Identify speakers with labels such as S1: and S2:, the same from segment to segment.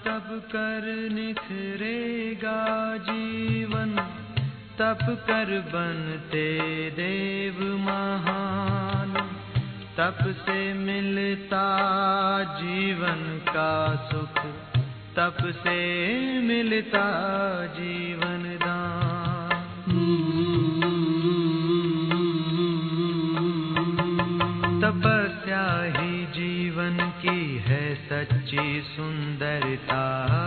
S1: तप कर निखरेगा जीवन, तप कर बनते देव महान। तप से मिलता जीवन का सुख, तप से मिलता जीवन दान। तपस्या ही जीवन की है सच्ची सुंदरता,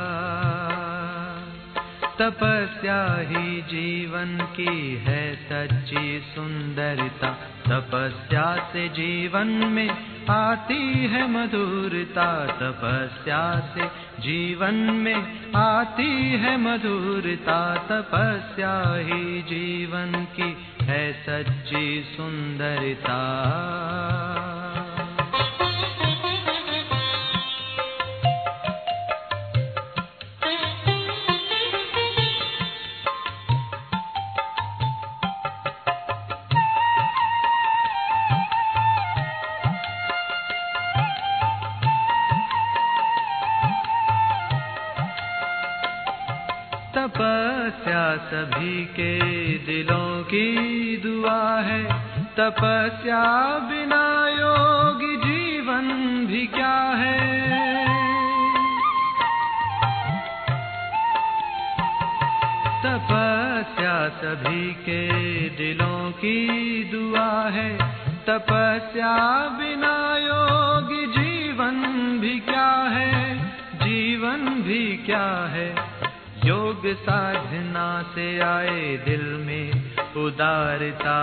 S1: तपस्या ही जीवन की है सच्ची सुंदरता। तपस्या से जीवन में आती है मधुरता, तपस्या से जीवन में आती है मधुरता। तपस्या ही जीवन की है सच्ची सुंदरता। तपस्या सभी के दिलों की दुआ है, तपस्या बिना योगी जीवन भी क्या है। तपस्या सभी के दिलों की दुआ है, तपस्या बिना योगी जीवन भी क्या है, जीवन भी क्या है। योग साधना से आए दिल में उदारता,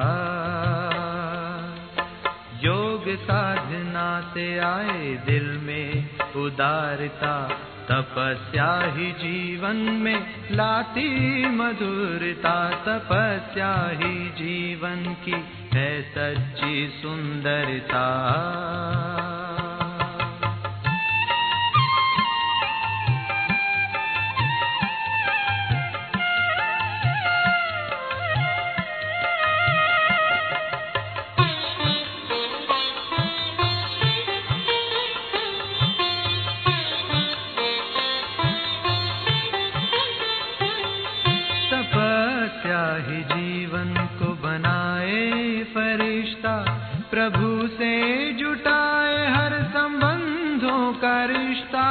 S1: योग साधना से आए दिल में उदारता। तपस्या ही जीवन में लाती मधुरता, तपस्या ही जीवन की है सच्ची सुंदरता। तपस्या ही जीवन को बनाए फरिश्ता, प्रभु से जुटाए हर संबंधों का रिश्ता।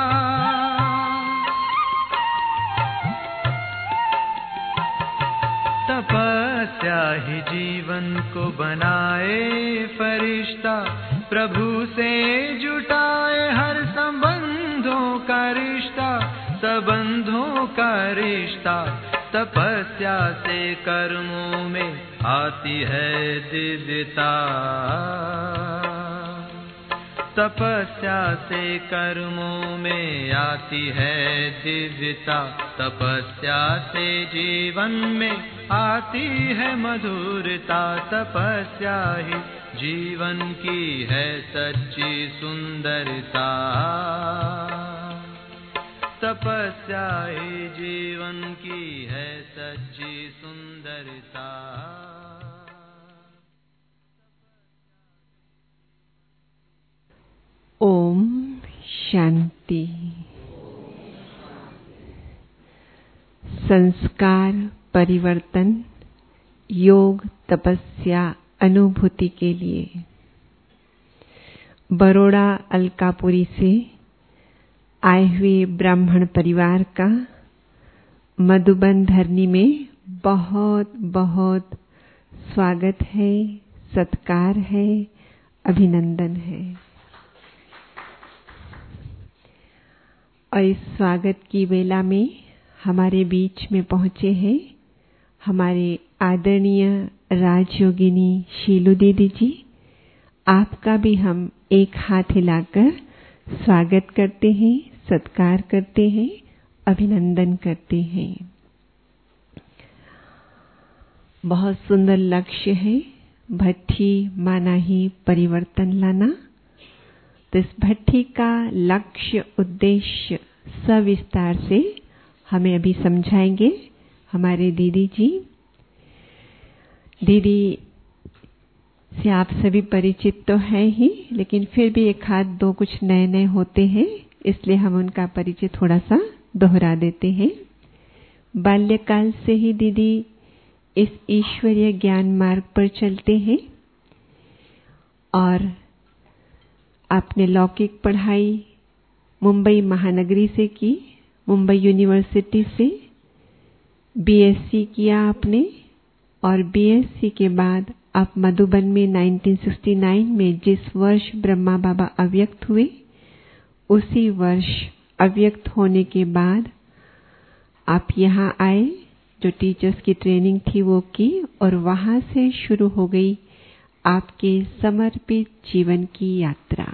S1: तपस्या ही जीवन को बनाए फरिश्ता, प्रभु से जुटाए हर संबंधों का रिश्ता, संबंधों का रिश्ता। तपस्या से कर्मों में आती है दिव्यता, तपस्या से कर्मों में आती है दिव्यता। तपस्या से जीवन में आती है मधुरता, तपस्या ही जीवन की है सच्ची सुंदरता। तपस्या ही जीवन की है सच्ची सुंदरता।
S2: ओम शांति। संस्कार परिवर्तन योग तपस्या अनुभूति के लिए बरोड़ा अलकापुरी से आए हुए ब्राह्मण परिवार का मधुबन धरनी में बहुत बहुत स्वागत है, सत्कार है, अभिनंदन है। और इस स्वागत की वेला में हमारे बीच में पहुंचे हैं हमारे आदरणीय राजयोगिनी शीलू दीदी जी। आपका भी हम एक हाथ हिलाकर स्वागत करते हैं, सत्कार करते हैं, अभिनंदन करते हैं। बहुत सुंदर लक्ष्य है, भट्ठी माना ही परिवर्तन लाना। तो इस भट्ठी का लक्ष्य उद्देश्य सविस्तार से हमें अभी समझाएंगे हमारे दीदी जी। दीदी से आप सभी परिचित तो हैं ही, लेकिन फिर भी एक हाथ दो कुछ नए नए होते हैं, इसलिए हम उनका परिचय थोड़ा सा दोहरा देते हैं। बाल्यकाल से ही दीदी इस ईश्वरीय ज्ञान मार्ग पर चलते हैं और आपने लौकिक पढ़ाई मुंबई महानगरी से की, मुंबई यूनिवर्सिटी से बीएससी किया आपने और बीएससी के बाद आप मधुबन में 1969 में जिस वर्ष ब्रह्मा बाबा अव्यक्त हुए, उसी वर्ष अव्यक्त होने के बाद आप यहाँ आए, जो टीचर्स की ट्रेनिंग थी वो की और वहां से शुरू हो गई आपके समर्पित जीवन की यात्रा।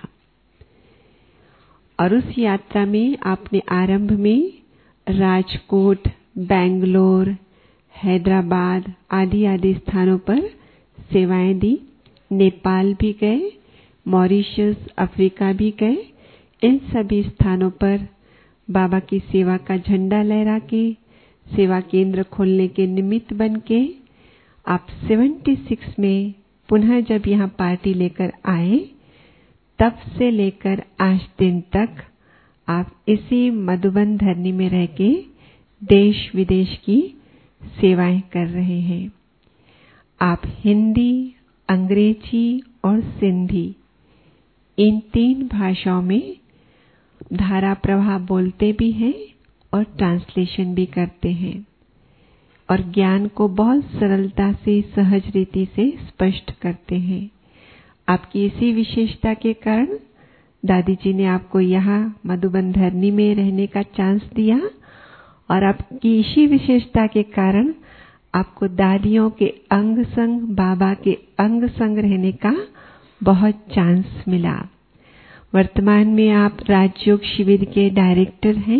S2: और उस यात्रा में आपने आरंभ में राजकोट, बेंगलोर, हैदराबाद आदि आदि स्थानों पर सेवाएं दी। नेपाल भी गए, मॉरिशस, अफ्रीका भी गए। इन सभी स्थानों पर बाबा की सेवा का झंडा लहरा के, सेवा केंद्र खोलने के निमित्त बन के आप 76 में पुनः जब यहाँ पार्टी लेकर आए, तब से लेकर आज दिन तक आप इसी मधुबन धरनी में रह के देश विदेश की सेवाएं कर रहे हैं। आप हिंदी, अंग्रेजी और सिंधी इन 3 भाषाओं में धारा प्रवाह बोलते भी हैं और ट्रांसलेशन भी करते हैं और ज्ञान को बहुत सरलता से, सहज रीति से स्पष्ट करते हैं। आपकी इसी विशेषता के कारण दादी जी ने आपको यहाँ मधुबन धरनी में रहने का चांस दिया और आपकी इसी विशेषता के कारण आपको दादियों के अंग संग, बाबा के अंग संग रहने का बहुत चांस मिला। वर्तमान में आप राजयोग शिविर के डायरेक्टर हैं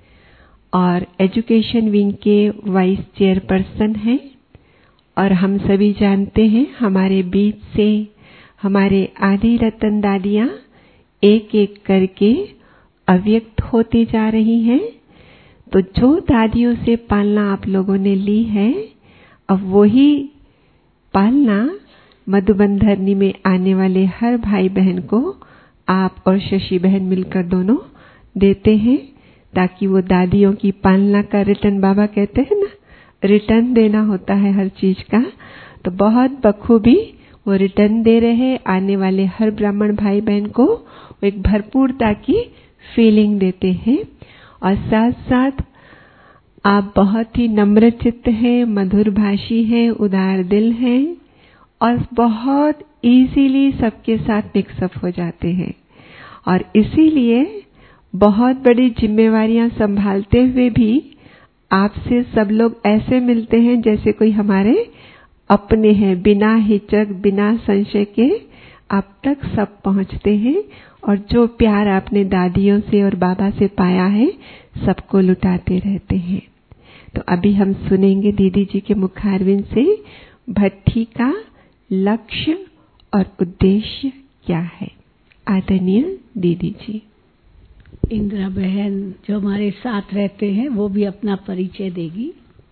S2: और एजुकेशन विंग के वाइस चेयरपर्सन हैं और हम सभी जानते हैं हमारे बीच से हमारे आदि रतन दादियां एक एक करके अव्यक्त होती जा रही हैं। तो जो दादियों से पालना आप लोगों ने ली है, अब वही पालना मधुबन धरनी में आने वाले हर भाई बहन को आप और शशि बहन मिलकर दोनों देते हैं, ताकि वो दादियों की पालना का रिटर्न, बाबा कहते हैं ना, रिटर्न देना होता है हर चीज का, तो बहुत बखूबी वो रिटर्न दे रहे। आने वाले हर ब्राह्मण भाई बहन को वो एक भरपूरता की फीलिंग देते हैं और साथ साथ आप बहुत ही नम्र चित्त हैं, मधुर भाषी हैं, उदार दिल हैं और बहुत इजीली सबके साथ मिक्सअप हो जाते हैं और इसीलिए बहुत बड़ी जिम्मेवारियां संभालते हुए भी आपसे सब लोग ऐसे मिलते हैं जैसे कोई हमारे अपने हैं। बिना हिचक, बिना संशय के आप तक सब पहुंचते हैं और जो प्यार आपने दादियों से और बाबा से पाया है, सबको लुटाते रहते हैं। तो अभी हम सुनेंगे दीदी जी के मुखारविंद से भट्ठी का लक्ष्य और उद्देश्य क्या है। आदरणीय दीदी जी।
S3: इंदिरा बहन जो हमारे साथ रहते हैं वो भी अपना परिचय देगी।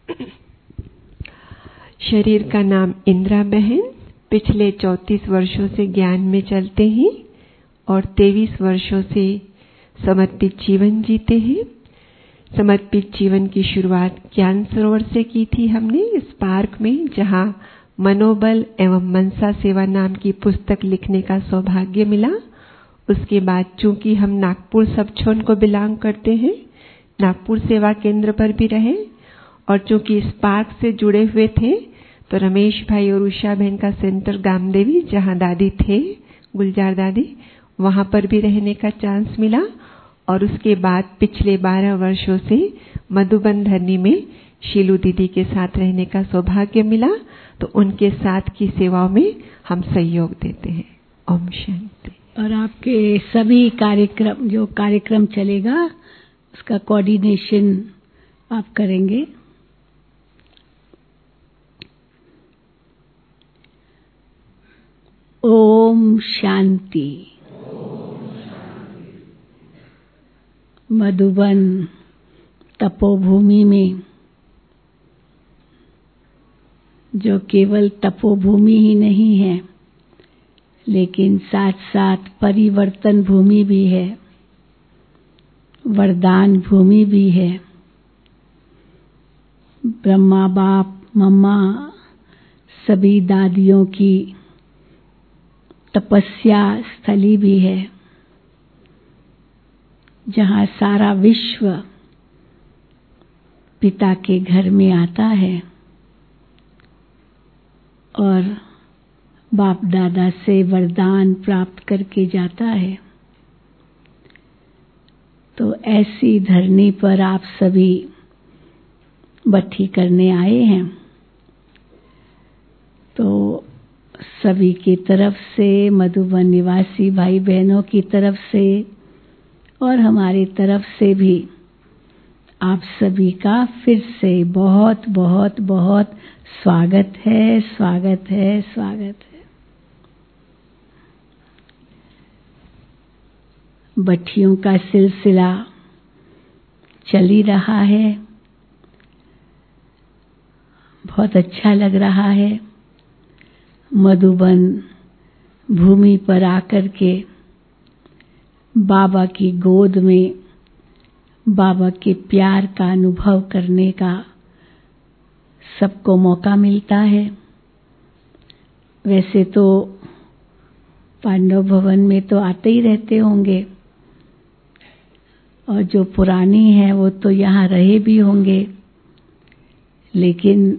S2: शरीर का नाम इंदिरा बहन, पिछले 34 वर्षों से ज्ञान में चलते हैं और 23 वर्षों से समर्पित जीवन जीते हैं। समर्पित जीवन की शुरुआत ज्ञान सरोवर से की थी हमने, इस पार्क में, जहां मनोबल एवं मनसा सेवा नाम की पुस्तक लिखने का सौभाग्य मिला। उसके बाद चूंकि हम नागपुर सब छोन को बिलोंग करते हैं, नागपुर सेवा केंद्र पर भी रहे और चूंकि इस पार्क से जुड़े हुए थे, तो रमेश भाई और उषा बहन का सेंटर गामदेवी, जहां दादी थे, गुलजार दादी, वहां पर भी रहने का चांस मिला और उसके बाद पिछले 12 वर्षों से मधुबन धरनी में शीलू दीदी के साथ रहने का सौभाग्य मिला। तो उनके साथ की सेवाओं में हम सहयोग देते हैं। ओम शांति।
S3: और आपके सभी कार्यक्रम, जो कार्यक्रम चलेगा, उसका कोऑर्डिनेशन आप करेंगे। ओम शांति। मधुबन तपोभूमि में, जो केवल तपोभूमि ही नहीं है लेकिन साथ साथ परिवर्तन भूमि भी है, वरदान भूमि भी है। ब्रह्मा बाप, मम्मा, सभी दादियों की तपस्या स्थली भी है, जहाँ सारा विश्व पिता के घर में आता है और बाप दादा से वरदान प्राप्त करके जाता है। तो ऐसी धरनी पर आप सभी बट्ठी करने आए हैं। तो सभी की तरफ से, मधुबन निवासी भाई बहनों की तरफ से और हमारी तरफ से भी आप सभी का फिर से बहुत बहुत बहुत स्वागत है, स्वागत है, स्वागत है। बट्ठियों का सिलसिला चल ही रहा है। बहुत अच्छा लग रहा है मधुबन भूमि पर आकर के बाबा की गोद में बाबा के प्यार का अनुभव करने का सबको मौका मिलता है। वैसे तो पांडव भवन में तो आते ही रहते होंगे और जो पुरानी हैं वो तो यहाँ रहे भी होंगे, लेकिन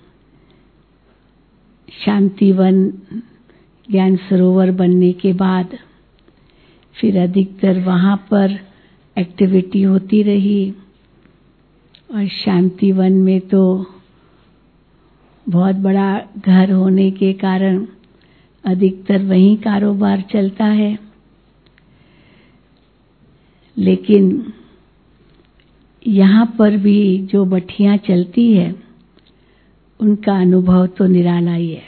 S3: शांतिवन ज्ञान सरोवर बनने के बाद फिर अधिकतर वहाँ पर एक्टिविटी होती रही और शांतिवन में तो बहुत बड़ा घर होने के कारण अधिकतर वहीं कारोबार चलता है। लेकिन यहाँ पर भी जो बट्ठियाँ चलती है उनका अनुभव तो निराला ही है।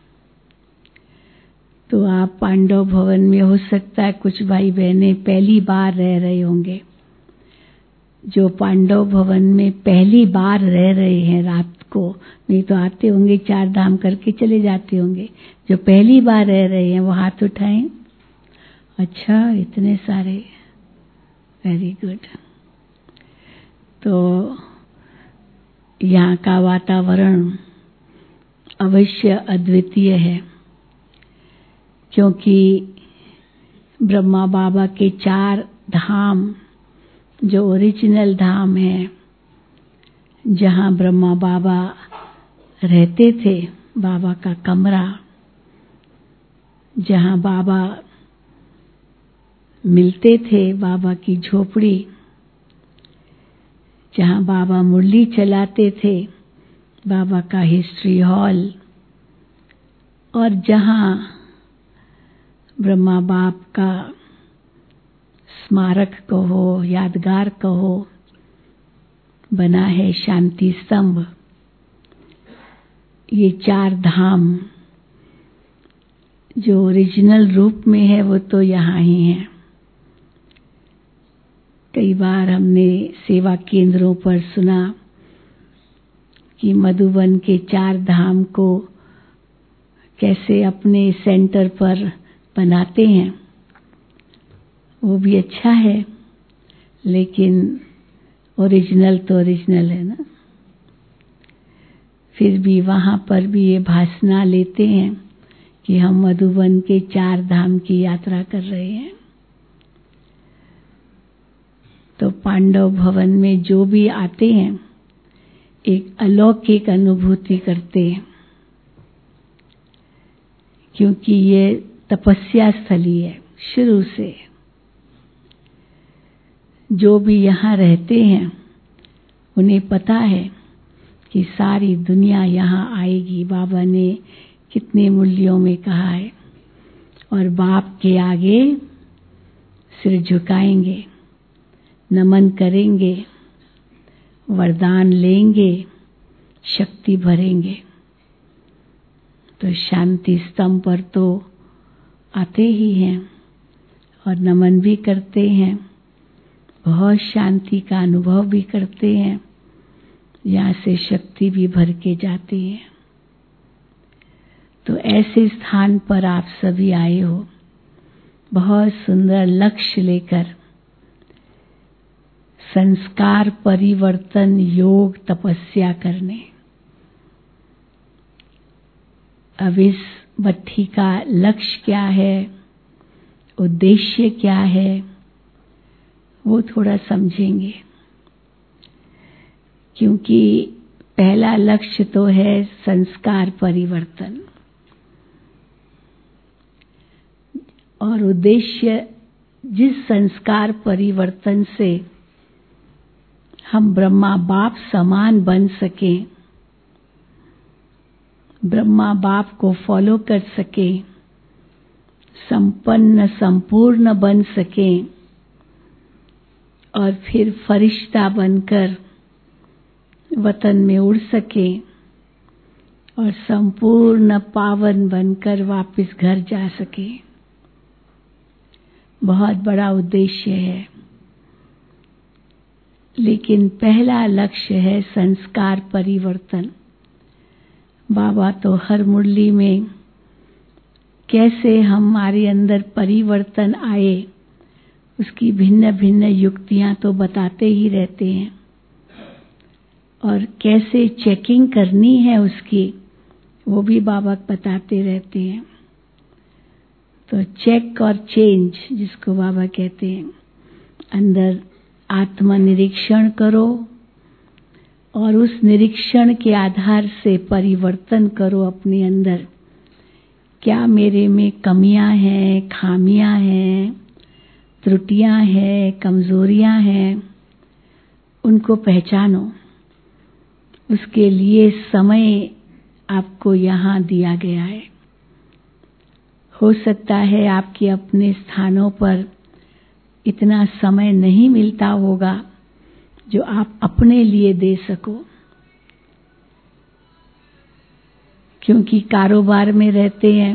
S3: तो आप पांडव भवन में हो सकता है कुछ भाई बहनें पहली बार रह रहे होंगे। जो पांडव भवन में पहली बार रह रहे हैं रात को, नहीं तो आते होंगे 4 धाम करके चले जाते होंगे। जो पहली बार रह रहे हैं वो हाथ उठाएं। अच्छा, इतने सारे, वेरी गुड। तो यहाँ का वातावरण अवश्य अद्वितीय है, क्योंकि ब्रह्मा बाबा के 4 धाम जो ओरिजिनल धाम है, जहाँ ब्रह्मा बाबा रहते थे, बाबा का कमरा, जहाँ बाबा मिलते थे, बाबा की झोपड़ी, जहाँ बाबा मुरली चलाते थे, बाबा का हिस्ट्री हॉल, और जहाँ ब्रह्मा बाप का स्मारक कहो, यादगार कहो, बना है शांति स्तंभ। ये 4 धाम जो ओरिजिनल रूप में है वो तो यहाँ ही है। कई बार हमने सेवा केंद्रों पर सुना कि मधुबन के 4 धाम को कैसे अपने सेंटर पर बनाते हैं। वो भी अच्छा है, लेकिन ओरिजिनल तो ओरिजिनल है ना। फिर भी वहाँ पर भी ये भाषणा लेते हैं कि हम मधुबन के 4 धाम की यात्रा कर रहे हैं। तो पांडव भवन में जो भी आते हैं एक अलौकिक अनुभूति करते हैं, क्योंकि ये तपस्या स्थली है। शुरू से जो भी यहाँ रहते हैं उन्हें पता है कि सारी दुनिया यहाँ आएगी। बाबा ने कितने मूल्यों में कहा है, और बाप के आगे सिर झुकाएंगे, नमन करेंगे, वरदान लेंगे, शक्ति भरेंगे। तो शांति स्तंभ पर तो आते ही हैं और नमन भी करते हैं, बहुत शांति का अनुभव भी करते हैं, यहाँ से शक्ति भी भर के जाती है। तो ऐसे स्थान पर आप सभी आए हो, बहुत सुंदर लक्ष्य लेकर संस्कार परिवर्तन योग तपस्या करने। अब इस भट्ठी का लक्ष्य क्या है, उद्देश्य क्या है, वो थोड़ा समझेंगे। क्योंकि पहला लक्ष्य तो है संस्कार परिवर्तन और उद्देश्य जिस संस्कार परिवर्तन से हम ब्रह्मा बाप समान बन सकें, ब्रह्मा बाप को फॉलो कर सकें, संपन्न संपूर्ण बन सकें और फिर फरिश्ता बनकर वतन में उड़ सकें और संपूर्ण पावन बनकर वापस घर जा सकें। बहुत बड़ा उद्देश्य है, लेकिन पहला लक्ष्य है संस्कार परिवर्तन। बाबा तो हर मुरली में कैसे हमारे अंदर परिवर्तन आए उसकी भिन्न भिन्न युक्तियां तो बताते ही रहते हैं और कैसे चेकिंग करनी है उसकी वो भी बाबा बताते रहते हैं। तो चेक और चेंज जिसको बाबा कहते हैं, अंदर आत्मनिरीक्षण करो और उस निरीक्षण के आधार से परिवर्तन करो अपने अंदर। क्या मेरे में कमियां हैं, खामियां हैं, त्रुटियां हैं, कमजोरियां हैं, उनको पहचानो। उसके लिए समय आपको यहाँ दिया गया है। हो सकता है आपके अपने स्थानों पर इतना समय नहीं मिलता होगा जो आप अपने लिए दे सको, क्योंकि कारोबार में रहते हैं,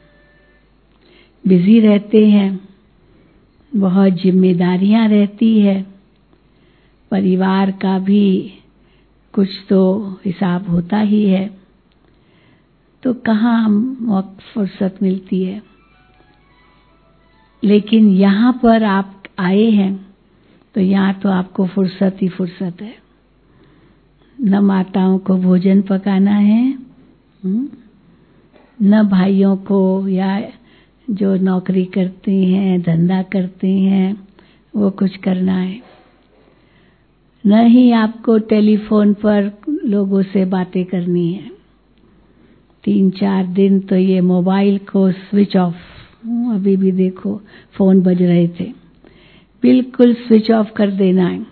S3: बिजी रहते हैं, बहुत जिम्मेदारियां रहती है, परिवार का भी कुछ तो हिसाब होता ही है, तो कहाँ वक्त फुर्सत मिलती है। लेकिन यहाँ पर आप आए हैं तो यहाँ तो आपको फुर्सत ही फुर्सत है। न माताओं को भोजन पकाना है, न भाइयों को या जो नौकरी करते हैं, धंधा करते हैं, वो कुछ करना है, न ही आपको टेलीफोन पर लोगों से बातें करनी है। 3-4 दिन तो ये मोबाइल को स्विच ऑफ, अभी भी देखो फोन बज रहे थे, बिल्कुल स्विच ऑफ कर देना है।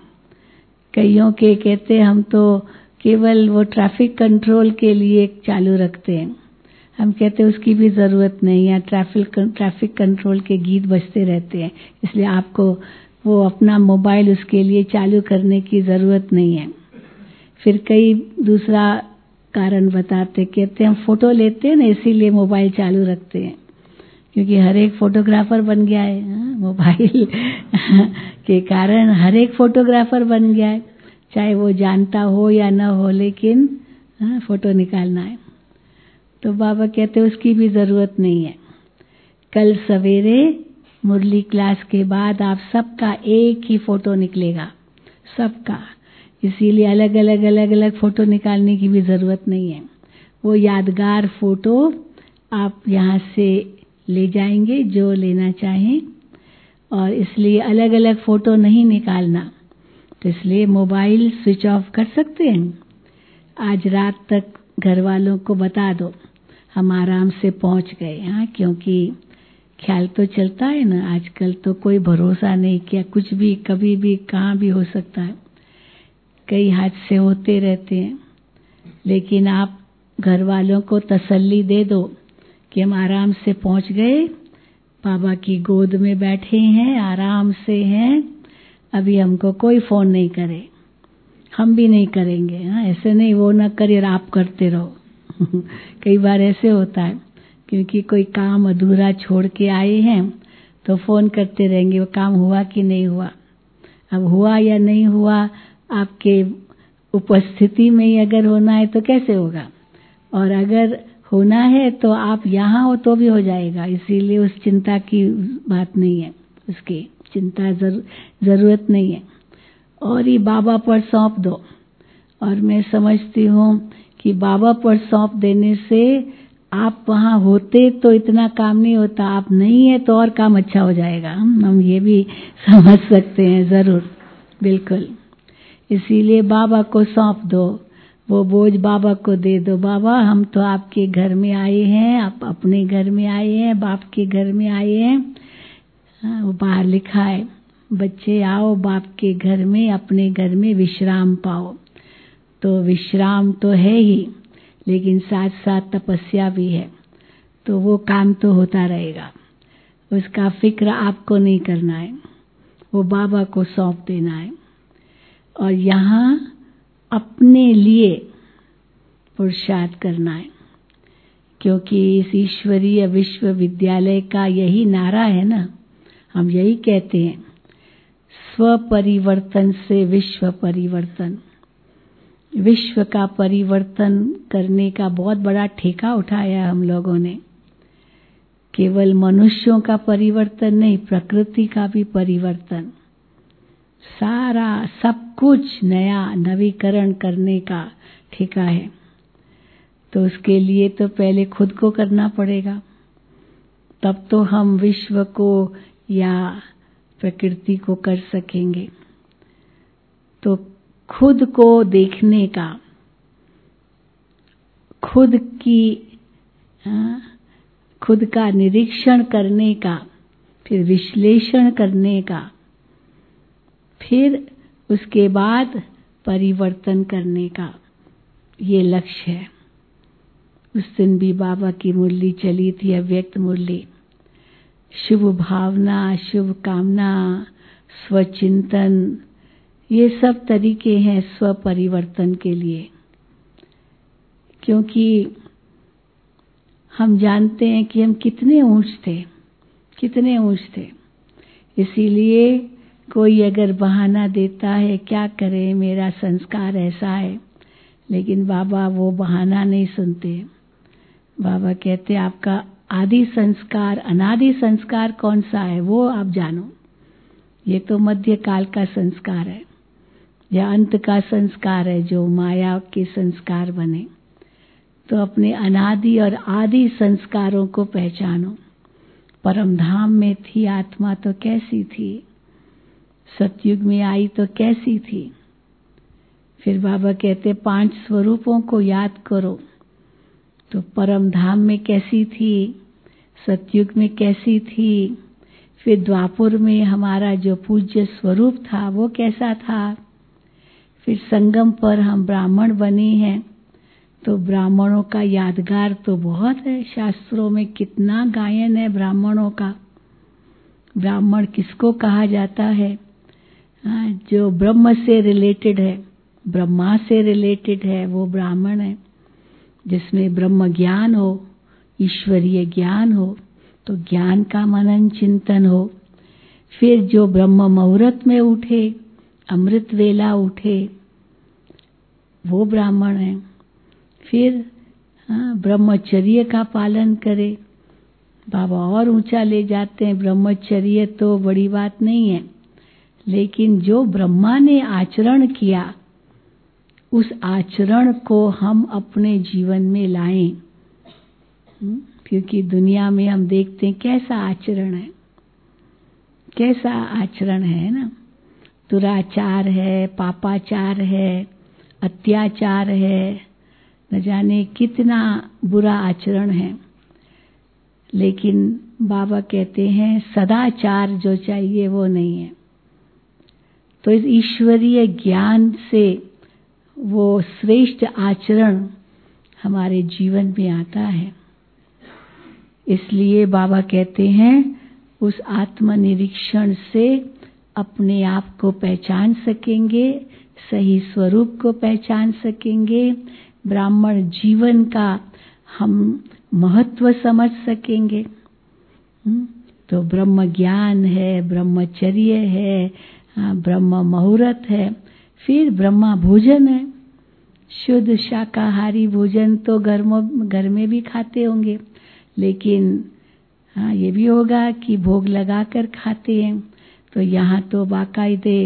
S3: कईयों के कहते हम तो केवल वो ट्रैफिक कंट्रोल के लिए चालू रखते हैं। हम कहते उसकी भी जरूरत नहीं है, ट्रैफिक कंट्रोल के गीत बजते रहते हैं, इसलिए आपको वो अपना मोबाइल उसके लिए चालू करने की जरूरत नहीं है। फिर कई दूसरा कारण बताते, कहते हम फोटो लेते हैं ना इसीलिए मोबाइल चालू रखते हैं, क्योंकि हर एक फोटोग्राफर बन गया है। मोबाइल के कारण हर एक फोटोग्राफर बन गया है, चाहे वो जानता हो या न हो, लेकिन फोटो निकालना है। तो बाबा कहते उसकी भी जरूरत नहीं है। कल सवेरे मुरली क्लास के बाद आप सबका एक ही फोटो निकलेगा, सबका, इसीलिए अलग अलग फोटो निकालने की भी जरूरत नहीं है। वो यादगार फोटो आप यहाँ से ले जाएंगे जो लेना चाहें, और इसलिए अलग अलग फोटो नहीं निकालना। तो इसलिए मोबाइल स्विच ऑफ कर सकते हैं। आज रात तक घर वालों को बता दो हम आराम से पहुंच गए। हाँ, क्योंकि ख्याल तो चलता है ना, आजकल तो कोई भरोसा नहीं, क्या कुछ भी कभी भी कहाँ भी हो सकता है, कई हादसे होते रहते हैं। लेकिन आप घर वालों को तसल्ली दे दो कि हम आराम से पहुंच गए, बाबा की गोद में बैठे हैं, आराम से हैं, अभी हमको कोई फोन नहीं करे, हम भी नहीं करेंगे। हाँ, ऐसे नहीं वो ना करे और आप करते रहो। कई बार ऐसे होता है, क्योंकि कोई काम अधूरा छोड़ के आए हैं तो फोन करते रहेंगे, वो काम हुआ कि नहीं हुआ। अब हुआ या नहीं हुआ आपके उपस्थिति में ही अगर होना है तो कैसे होगा, और अगर होना है तो आप यहाँ हो तो भी हो जाएगा। इसीलिए उस चिंता की बात नहीं है, उसकी चिंता जरूरत नहीं है। और ही बाबा पर सौंप दो। और मैं समझती हूँ कि बाबा पर सौंप देने से आप वहाँ होते तो इतना काम नहीं होता, आप नहीं है तो और काम अच्छा हो जाएगा। हम ये भी समझ सकते हैं ज़रूर, बिल्कुल। इसीलिए बाबा को सौंप दो, वो बोझ बाबा को दे दो। बाबा हम तो आपके घर में आए हैं, आप अपने घर में आए हैं, बाप के घर में आए हैं। वो बाहर लिखा है, बच्चे आओ बाप के घर में, अपने घर में विश्राम पाओ। तो विश्राम तो है ही, लेकिन साथ साथ तपस्या भी है। तो वो काम तो होता रहेगा, उसका फिक्र आपको नहीं करना है, वो बाबा को सौंप देना है। और यहाँ अपने लिए पुरुषार्थ करना है, क्योंकि इस ईश्वरीय विश्वविद्यालय का यही नारा है ना, हम यही कहते हैं, स्व परिवर्तन से विश्व परिवर्तन। विश्व का परिवर्तन करने का बहुत बड़ा ठेका उठाया हम लोगों ने। केवल मनुष्यों का परिवर्तन नहीं, प्रकृति का भी परिवर्तन, सारा सब कुछ नया नवीकरण करने का ठेका है। तो उसके लिए तो पहले खुद को करना पड़ेगा, तब तो हम विश्व को या प्रकृति को कर सकेंगे। तो खुद को देखने का, खुद का निरीक्षण करने का, फिर विश्लेषण करने का, फिर उसके बाद परिवर्तन करने का, ये लक्ष्य है। उस दिन भी बाबा की मुरली चली थी, अव्यक्त मुरली। शुभ भावना, शुभ कामना, स्वचिंतन, ये सब तरीके हैं स्व परिवर्तन के लिए। क्योंकि हम जानते हैं कि हम कितने ऊंच थे। इसीलिए कोई अगर बहाना देता है, क्या करे मेरा संस्कार ऐसा है, लेकिन बाबा वो बहाना नहीं सुनते। बाबा कहते आपका आदि संस्कार, अनादि संस्कार कौन सा है वो आप जानो। ये तो मध्य काल का संस्कार है या अंत का संस्कार है, जो माया के संस्कार बने। तो अपने अनादि और आदि संस्कारों को पहचानो। परम धाम में थी आत्मा तो कैसी थी, सतयुग में आई तो कैसी थी। फिर बाबा कहते 5 स्वरूपों को याद करो। तो परम धाम में कैसी थी, सतयुग में कैसी थी, फिर द्वापुर में हमारा जो पूज्य स्वरूप था वो कैसा था, फिर संगम पर हम ब्राह्मण बने हैं। तो ब्राह्मणों का यादगार तो बहुत है, शास्त्रों में कितना गायन है ब्राह्मणों का। ब्राह्मण किसको कहा जाता है? जो ब्रह्म से रिलेटेड है, ब्रह्मा से रिलेटेड है, वो ब्राह्मण है। जिसमें ब्रह्म ज्ञान हो, ईश्वरीय ज्ञान हो, तो ज्ञान का मनन चिंतन हो। फिर जो ब्रह्म मुहूर्त में उठे, अमृत वेला उठे, वो ब्राह्मण है। फिर ब्रह्मचर्य का पालन करे। बाबा और ऊंचा ले जाते हैं, ब्रह्मचर्य तो बड़ी बात नहीं है, लेकिन जो ब्रह्मा ने आचरण किया, उस आचरण को हम अपने जीवन में लाएं। क्योंकि दुनिया में हम देखते हैं कैसा आचरण है ना। दुराचार है, पापाचार है, अत्याचार है, न जाने कितना बुरा आचरण है। लेकिन बाबा कहते हैं सदाचार जो चाहिए वो नहीं है। तो इस ईश्वरीय ज्ञान से वो श्रेष्ठ आचरण हमारे जीवन में आता है। इसलिए बाबा कहते हैं उस आत्मनिरीक्षण से अपने आप को पहचान सकेंगे, सही स्वरूप को पहचान सकेंगे, ब्राह्मण जीवन का हम महत्व समझ सकेंगे। तो ब्रह्म ज्ञान है, ब्रह्मचर्य है, ब्रह्म मुहूर्त है, फिर ब्रह्मा भोजन है। शुद्ध शाकाहारी भोजन तो घर में भी खाते होंगे, लेकिन ये भी होगा कि भोग लगा कर खाते हैं। तो यहाँ तो बाकायदे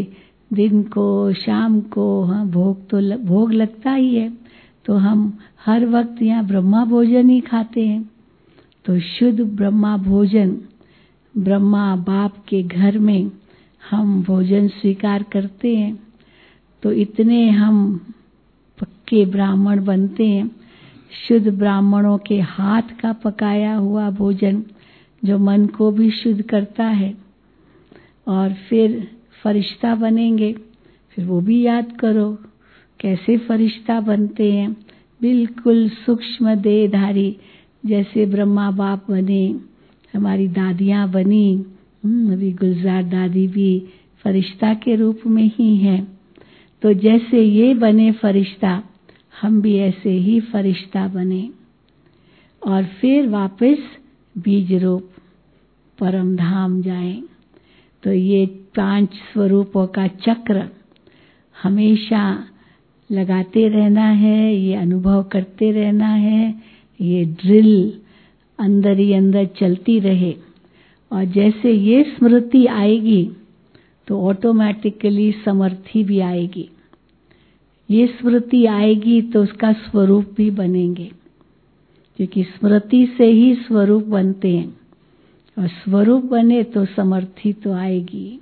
S3: दिन को शाम को भोग लगता ही है। तो हम हर वक्त यहाँ ब्रह्मा भोजन ही खाते हैं। तो शुद्ध ब्रह्मा भोजन, ब्रह्मा बाप के घर में हम भोजन स्वीकार करते हैं। तो इतने हम पक्के ब्राह्मण बनते हैं। शुद्ध ब्राह्मणों के हाथ का पकाया हुआ भोजन जो मन को भी शुद्ध करता है। और फिर फरिश्ता बनेंगे। फिर वो भी याद करो कैसे फरिश्ता बनते हैं, बिल्कुल सूक्ष्म देहधारी जैसे ब्रह्मा बाप बने, हमारी दादियाँ बनी। अभी गुलजार दादी भी फरिश्ता के रूप में ही हैं। तो जैसे ये बने फरिश्ता, हम भी ऐसे ही फरिश्ता बने और फिर वापस बीज रूप परम धाम जाएं। तो ये 5 स्वरूपों का चक्र हमेशा लगाते रहना है, ये अनुभव करते रहना है, ये ड्रिल अंदर ही अंदर चलती रहे। और जैसे ये स्मृति आएगी तो ऑटोमेटिकली समर्थी भी आएगी। ये स्मृति आएगी तो उसका स्वरूप भी बनेंगे, क्योंकि स्मृति से ही स्वरूप बनते हैं और स्वरूप बने तो समर्थी तो आएगी।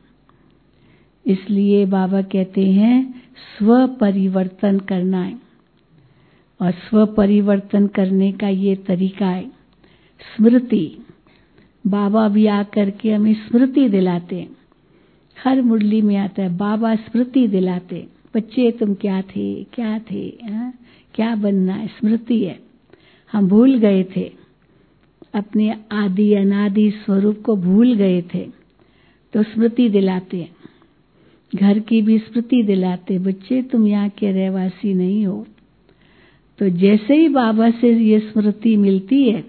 S3: इसलिए बाबा कहते हैं स्व परिवर्तन करना है। और स्व परिवर्तन करने का ये तरीका है स्मृति। बाबा भी आकर के हमें स्मृति दिलाते हैं। हर मुरली में आता है बाबा स्मृति दिलाते, बच्चे तुम क्या थे, क्या थे, क्या बनना है। स्मृति है, हम भूल गए थे, अपने आदि अनादि स्वरूप को भूल गए थे, तो स्मृति दिलाते हैं। घर की भी स्मृति दिलाते, बच्चे तुम यहाँ के रहवासी नहीं हो। तो जैसे ही बाबा से ये स्मृति मिलती है,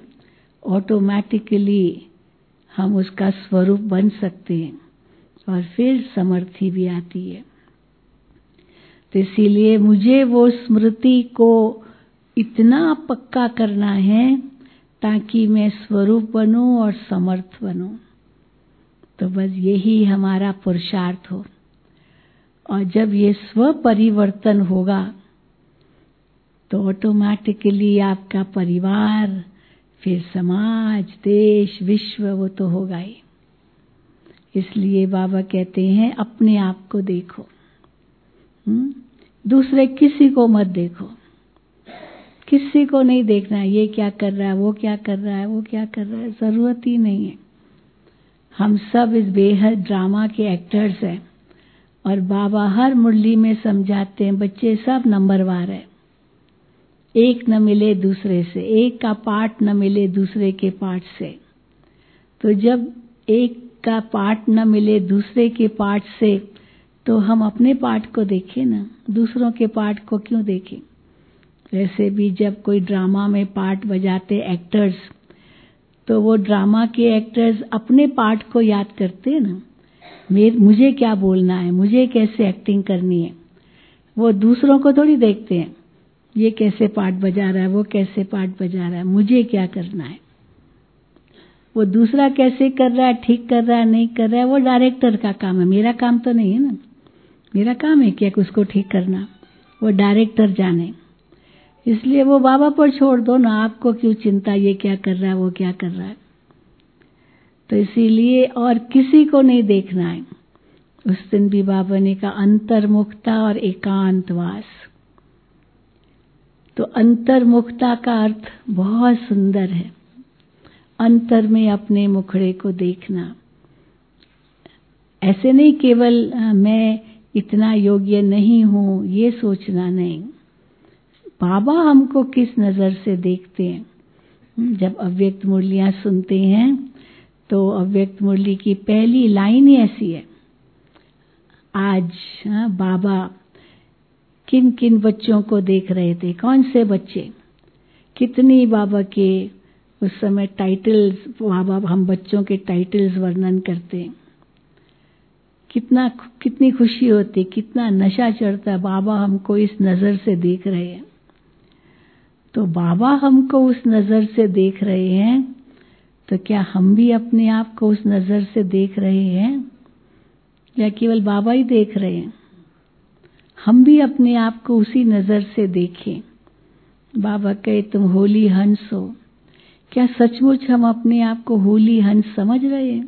S3: ऑटोमेटिकली हम उसका स्वरूप बन सकते हैं और फिर समर्थी भी आती है। तो इसीलिए मुझे वो स्मृति को इतना पक्का करना है ताकि मैं स्वरूप बनूं और समर्थ बनूं। तो बस यही हमारा पुरुषार्थ हो। और जब ये स्व परिवर्तन होगा तो ऑटोमेटिकली आपका परिवार, फिर समाज, देश, विश्व, वो तो होगा ही। इसलिए बाबा कहते हैं अपने आप को देखो, दूसरे किसी को मत देखो। किसी को नहीं देखना है, ये क्या कर रहा है, वो क्या कर रहा है, वो क्या कर रहा है, जरूरत ही नहीं है। हम सब इस बेहद ड्रामा के एक्टर्स हैं। और बाबा हर मुरली में समझाते हैं बच्चे सब नंबरवार है, एक न मिले दूसरे से, एक का पार्ट न मिले दूसरे के पार्ट से। तो जब एक का पार्ट न मिले दूसरे के पार्ट से तो हम अपने पार्ट को देखें ना, दूसरों के पार्ट को क्यों देखें। वैसे भी जब कोई ड्रामा में पार्ट बजाते एक्टर्स, तो वो ड्रामा के एक्टर्स अपने पार्ट को याद करते हैं ना, मुझे क्या बोलना है, मुझे कैसे एक्टिंग करनी है। वो दूसरों को थोड़ी देखते हैं, ये कैसे पार्ट बजा रहा है, वो कैसे पार्ट बजा रहा है, मुझे क्या करना है। वो दूसरा कैसे कर रहा है, ठीक कर रहा है, नहीं कर रहा है, वो डायरेक्टर का काम है, मेरा काम तो नहीं है ना। मेरा काम है क्या उसको ठीक करना, वो डायरेक्टर जाने। इसलिए वो बाबा पर छोड़ दो ना, आपको क्यों चिंता ये क्या कर रहा है, वो क्या कर रहा है। तो इसीलिए और किसी को नहीं देखना है। उस दिन भी बाबा ने कहा अंतर्मुखता और एकांतवास। तो अंतर्मुखता का अर्थ बहुत सुंदर है, अंतर में अपने मुखड़े को देखना। ऐसे नहीं केवल मैं इतना योग्य नहीं हूं ये सोचना नहीं, बाबा हमको किस नजर से देखते हैं। जब अव्यक्त मुरलियां सुनते हैं तो अव्यक्त मुरली की पहली लाइन ही ऐसी है, आज बाबा किन किन बच्चों को देख रहे थे, कौन से बच्चे, कितनी बाबा के उस समय टाइटल्स, बाबा हम बच्चों के टाइटल्स वर्णन करते हैं, कितनी खुशी होती, कितना नशा चढ़ता, बाबा हमको इस नजर से देख रहे हैं। तो बाबा हमको उस नजर से देख रहे हैं, तो क्या हम भी अपने आप को उस नजर से देख रहे हैं या केवल बाबा ही देख रहे हैं। हम भी अपने आप को उसी नजर से देखें। बाबा कहे तुम होली हंस हो। क्या सचमुच हम अपने आप को होली हंस समझ रहे हैं?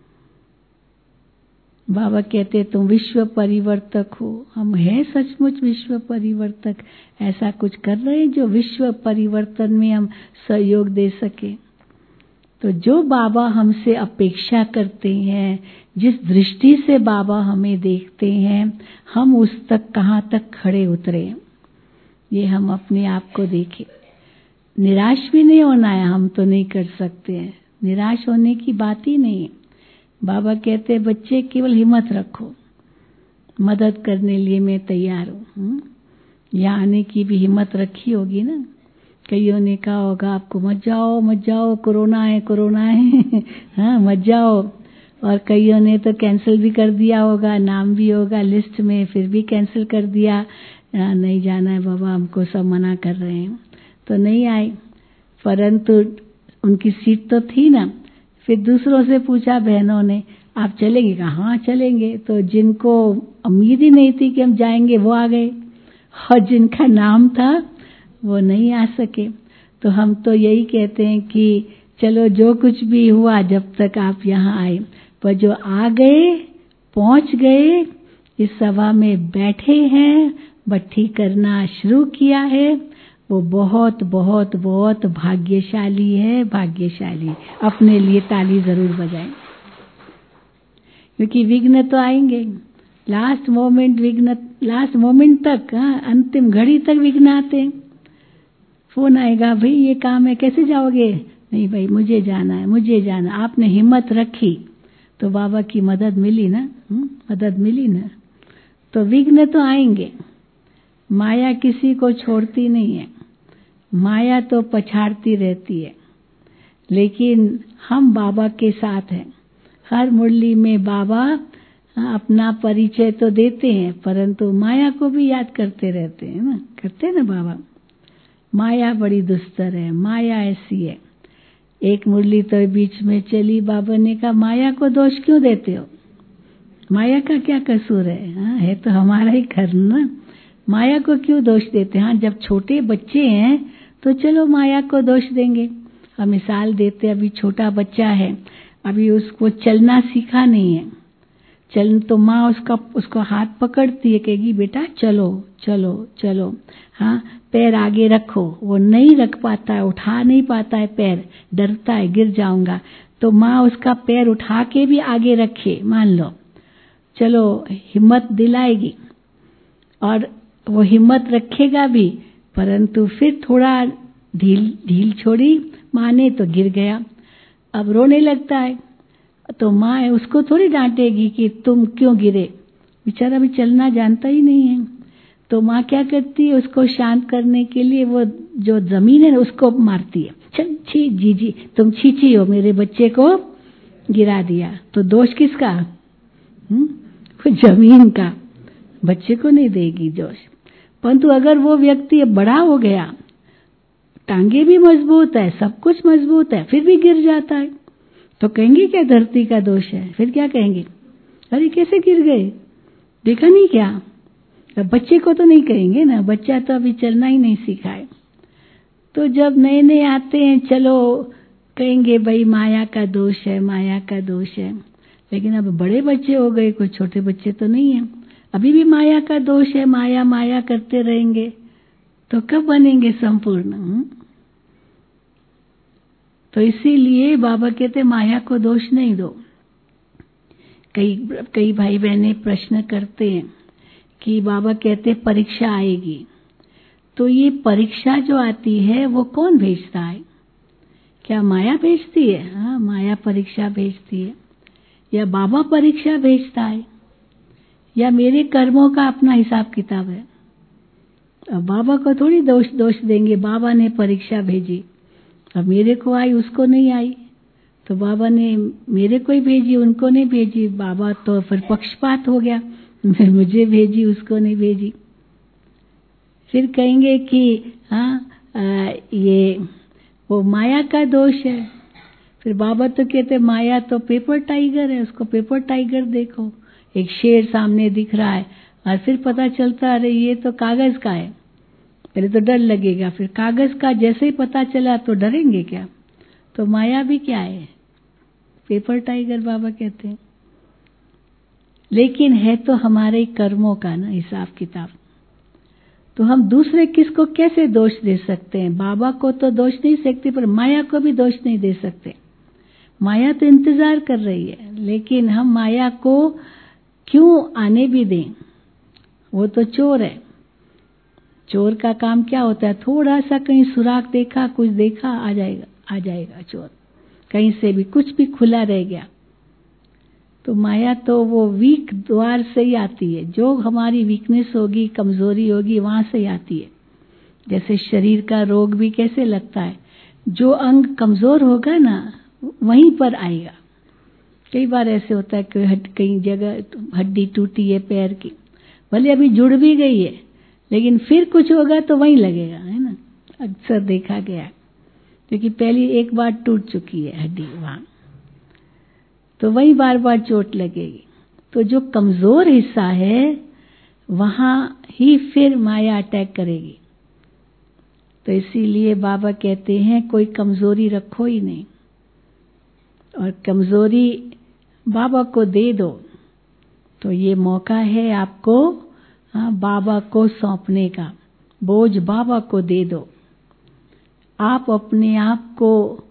S3: बाबा कहते तुम विश्व परिवर्तक हो। हम हैं सचमुच विश्व परिवर्तक? ऐसा कुछ कर रहे हैं जो विश्व परिवर्तन में हम सहयोग दे सके? तो जो बाबा हमसे अपेक्षा करते हैं, जिस दृष्टि से बाबा हमें देखते हैं, हम उस तक कहाँ तक खड़े उतरे, ये हम अपने आप को देखें। निराश भी नहीं होना है, हम तो नहीं कर सकते हैं। निराश होने की बात ही नहीं है। बाबा कहते हैं बच्चे केवल हिम्मत रखो, मदद करने लिए मैं तैयार हूँ। यहाँ आने की भी हिम्मत रखी होगी ना। कईयों ने कहा होगा आपको मत जाओ कोरोना है हाँ मत जाओ। और कईयों ने तो कैंसिल भी कर दिया होगा, नाम भी होगा लिस्ट में, फिर भी कैंसिल कर दिया, नहीं जाना है बाबा, हमको सब मना कर रहे हैं, तो नहीं आए। परंतु उनकी सीट तो थी ना। फिर दूसरों से पूछा बहनों ने आप चलेंगे? कहा हाँ चलेंगे। तो जिनको उम्मीद ही नहीं थी कि हम जाएंगे वो आ गए, और जिनका नाम था वो नहीं आ सके। तो हम तो यही कहते हैं कि चलो जो कुछ भी हुआ जब तक आप यहाँ आए, पर जो आ गए, पहुँच गए, इस सभा में बैठे हैं, भट्टी करना शुरू किया है, वो बहुत बहुत बहुत भाग्यशाली है, भाग्यशाली। अपने लिए ताली जरूर बजाएं, क्योंकि विघ्न तो आएंगे। लास्ट मोमेंट तक, अंतिम घड़ी तक विघ्न आते हैं। फोन आएगा भाई ये काम है, कैसे जाओगे? नहीं भाई मुझे जाना है। आपने हिम्मत रखी तो बाबा की मदद मिली ना, मदद मिली ना। तो विघ्न तो आएंगे। माया किसी को छोड़ती नहीं है, माया तो पछाड़ती रहती है। लेकिन हम बाबा के साथ हैं। हर मुरली में बाबा अपना परिचय तो देते हैं, परंतु माया को भी याद करते रहते हैं ना, करते हैं ना बाबा। माया बड़ी दुस्तर है, माया ऐसी है। एक मुरली तो बीच में चली, बाबा ने कहा माया को दोष क्यों देते हो? माया का क्या कसूर है? है तो हमारा ही कर्म ना। माया को क्यों दोष देते? हाँ जब छोटे बच्चे हैं तो चलो माया को दोष देंगे। हम मिसाल देते, अभी छोटा बच्चा है, अभी उसको चलना सीखा नहीं है। चल तो माँ उसको हाथ पकड़ती है, कहेगी बेटा चलो चलो चलो, हाँ पैर आगे रखो। वो नहीं रख पाता है, उठा नहीं पाता है पैर, डरता है गिर जाऊंगा। तो माँ उसका पैर उठा के भी आगे रखे, मान लो, चलो हिम्मत दिलाएगी और वो हिम्मत रखेगा भी, परंतु फिर थोड़ा ढील छोड़ी माँ ने तो गिर गया। अब रोने लगता है, तो माँ उसको थोड़ी डांटेगी कि तुम क्यों गिरे, बेचारा भी चलना जानता ही नहीं है। तो माँ क्या करती है, उसको शांत करने के लिए वो जो जमीन है उसको मारती है। चल छी जी तुम छी हो, मेरे बच्चे को गिरा दिया। तो दोष किसका? वो जमीन का, बच्चे को नहीं देगी दोष। परंतु अगर वो व्यक्ति बड़ा हो गया, टांगे भी मजबूत है, सब कुछ मजबूत है, फिर भी गिर जाता है, तो कहेंगे क्या धरती का दोष है? फिर क्या कहेंगे? अरे कैसे गिर गए, देखा नहीं क्या? बच्चे को तो नहीं कहेंगे ना, बच्चा तो अभी चलना ही नहीं सीखा है। तो जब नए नए आते हैं, चलो कहेंगे भाई माया का दोष है, माया का दोष है। लेकिन अब बड़े बच्चे हो गए, कोई छोटे बच्चे तो नहीं है, अभी भी माया का दोष है, माया माया करते रहेंगे, तो कब बनेंगे संपूर्ण? तो इसीलिए बाबा कहते माया को दोष नहीं दो। कई भाई बहनें प्रश्न करते हैं कि बाबा कहते परीक्षा आएगी, तो ये परीक्षा जो आती है वो कौन भेजता है? क्या माया भेजती है? हाँ माया परीक्षा भेजती है। या बाबा परीक्षा भेजता है? या मेरे कर्मों का अपना हिसाब किताब है? अब बाबा को थोड़ी दोष देंगे, बाबा ने परीक्षा भेजी, अब मेरे को आई उसको नहीं आई, तो बाबा ने मेरे को ही भेजी उनको नहीं भेजी, बाबा तो फिर पक्षपात हो गया, मुझे भेजी उसको नहीं भेजी। फिर कहेंगे कि ये वो माया का दोष है। फिर बाबा तो कहते माया तो पेपर टाइगर है, उसको पेपर टाइगर देखो, एक शेर सामने दिख रहा है और फिर पता चलता अरे ये तो कागज का है, पहले तो डर लगेगा, फिर कागज का जैसे ही पता चला तो डरेंगे क्या? तो माया भी क्या है? पेपर टाइगर बाबा कहते हैं। लेकिन है तो हमारे कर्मों का ना हिसाब किताब। तो हम दूसरे किसको कैसे दोष दे सकते हैं? बाबा को तो दोष नहीं सकते, पर माया को भी दोष नहीं दे सकते। माया तो इंतजार कर रही है, लेकिन हम माया को क्यों आने भी दें? वो तो चोर है। चोर का काम क्या होता है? थोड़ा सा कहीं सुराख देखा, कुछ देखा, आ जाएगा चोर। कहीं से भी कुछ भी खुला रह गया तो माया तो वो वीक द्वार से ही आती है। जो हमारी वीकनेस होगी, कमजोरी होगी, वहां से ही आती है। जैसे शरीर का रोग भी कैसे लगता है? जो अंग कमजोर होगा ना वहीं पर आएगा। कई बार ऐसे होता है कि कई जगह हड्डी टूटी है पैर की, भले अभी जुड़ भी गई है, लेकिन फिर कुछ होगा तो वहीं लगेगा, है ना। अक्सर देखा गया, क्योंकि पहली एक बार टूट चुकी है हड्डी वहां, तो वही बार बार चोट लगेगी। तो जो कमजोर हिस्सा है वहां ही फिर माया अटैक करेगी। तो इसीलिए बाबा कहते हैं कोई कमजोरी रखो ही नहीं, और कमजोरी बाबा को दे दो। तो ये मौका है आपको बाबा को सौंपने का। बोझ बाबा को दे दो। आप अपने आप को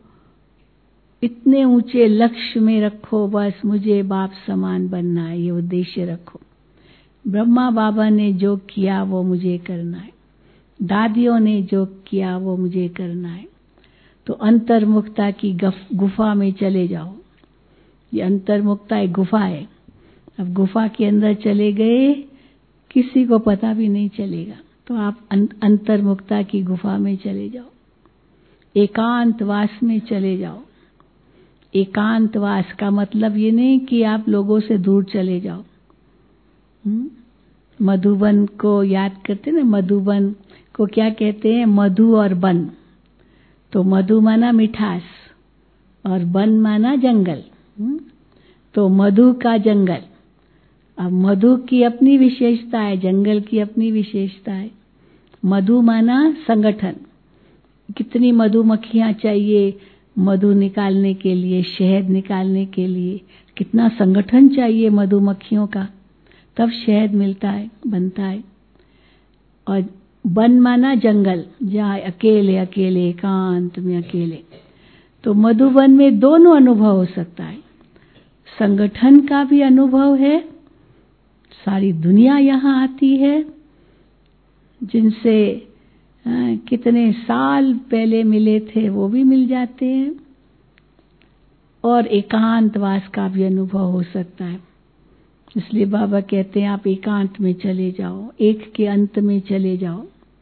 S3: इतने ऊंचे लक्ष्य में रखो, बस मुझे बाप समान बनना है, ये उद्देश्य रखो। ब्रह्मा बाबा ने जो किया वो मुझे करना है, दादियों ने जो किया वो मुझे करना है। तो अंतर्मुक्ता की गुफा में चले जाओ। ये अंतर्मुक्ता एक गुफा है। अब गुफा के अंदर चले गए, किसी को पता भी नहीं चलेगा। तो आप अंतर्मुक्ता की गुफा में चले जाओ, एकांतवास में चले जाओ। एकांतवास का मतलब ये नहीं कि आप लोगों से दूर चले जाओ। मधुबन को याद करते ना, मधुबन को क्या कहते हैं? मधु और बन। तो मधु माना मिठास और बन माना जंगल। तो मधु का जंगल। अब मधु की अपनी विशेषता है, जंगल की अपनी विशेषता है। मधु माना संगठन। कितनी मधुमक्खियां चाहिए मधु निकालने के लिए, शहद निकालने के लिए? कितना संगठन चाहिए मधुमक्खियों का, तब शहद मिलता है, बनता है। और वन माना जंगल, जहाँ अकेले अकेले एकांत में अकेले। तो मधुबन में दोनों अनुभव हो सकता है। संगठन का भी अनुभव है, सारी दुनिया यहाँ आती है, जिनसे कितने साल पहले मिले थे वो भी मिल जाते हैं। और एकांतवास का भी अनुभव हो सकता है। इसलिए बाबा कहते हैं आप एकांत में चले जाओ, एक के अंत में चले जाओ।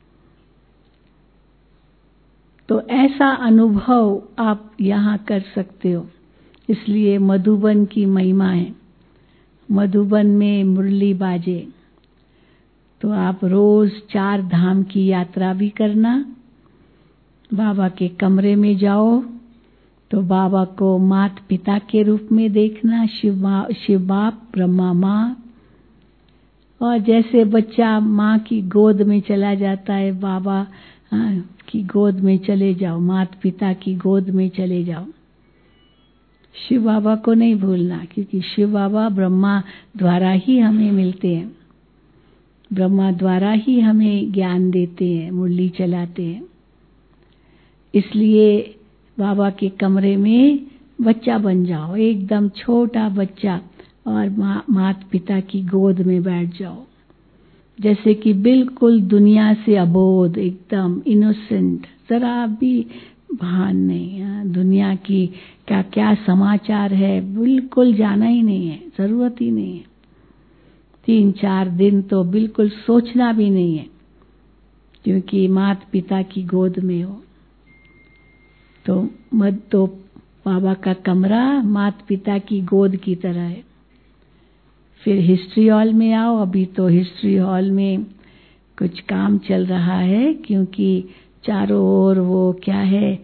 S3: तो ऐसा अनुभव आप यहाँ कर सकते हो। इसलिए मधुबन की महिमा है। मधुबन में मुरली बाजे तो आप रोज 4 धाम की यात्रा भी करना। बाबा के कमरे में जाओ तो बाबा को माता पिता के रूप में देखना, शिव बाप, ब्रह्मा माँ। और जैसे बच्चा माँ की गोद में चला जाता है, बाबा की गोद में चले जाओ, माता पिता की गोद में चले जाओ। शिव बाबा को नहीं भूलना, क्योंकि शिव बाबा ब्रह्मा द्वारा ही हमें मिलते हैं, ब्रह्मा द्वारा ही हमें ज्ञान देते हैं, मुरली चलाते हैं। इसलिए बाबा के कमरे में बच्चा बन जाओ, एकदम छोटा बच्चा, और माता पिता की गोद में बैठ जाओ, जैसे कि बिल्कुल दुनिया से अबोध, एकदम इनोसेंट, जरा भी भान नहीं। दुनिया की क्या क्या समाचार है बिल्कुल जाना ही नहीं है, जरूरत ही नहीं है। 3-4 दिन तो बिल्कुल सोचना भी नहीं है, क्योंकि माता पिता की गोद में हो। तो बाबा का कमरा माता पिता की गोद की तरह है। फिर हिस्ट्री हॉल में आओ। अभी तो हिस्ट्री हॉल में कुछ काम चल रहा है, क्योंकि चारों ओर वो क्या है,